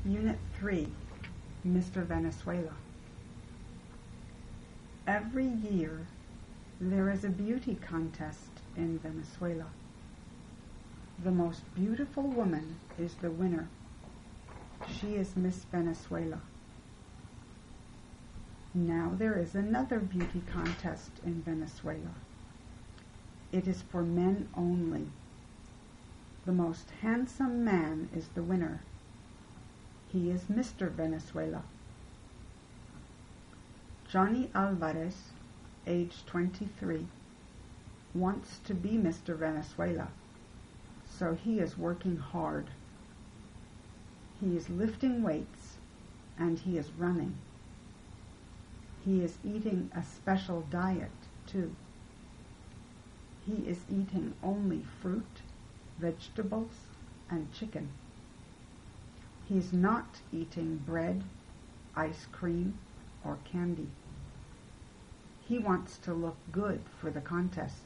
Unit 3, Mr. Venezuela. Every year there is a beauty contest in Venezuela. The most beautiful woman is the winner. She is Miss Venezuela. Now there is another beauty contest in Venezuela. It is for men only. The most handsome man is the winner. He is Mr. Venezuela. Johnny Alvarez, age 23, wants to be Mr. Venezuela, so he is working hard. He is lifting weights and he is running. He is eating a special diet, too. He is eating only fruit, vegetables, and chicken. He's not eating bread, ice cream, or candy. He wants to look good for the contest.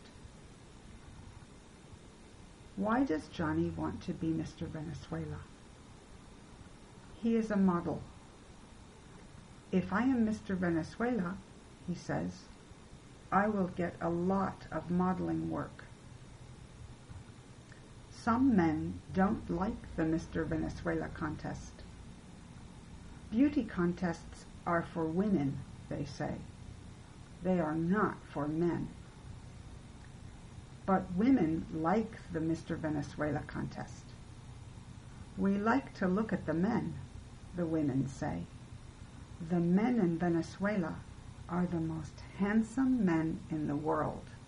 Why does Johnny want to be Mr. Venezuela? He is a model. If I am Mr. Venezuela, he says, I will get a lot of modeling work. Some men don't like the Mr. Venezuela contest. Beauty contests are for women, they say. They are not for men. But women like the Mr. Venezuela contest. We like to look at the men, the women say. The men in Venezuela are the most handsome men in the world.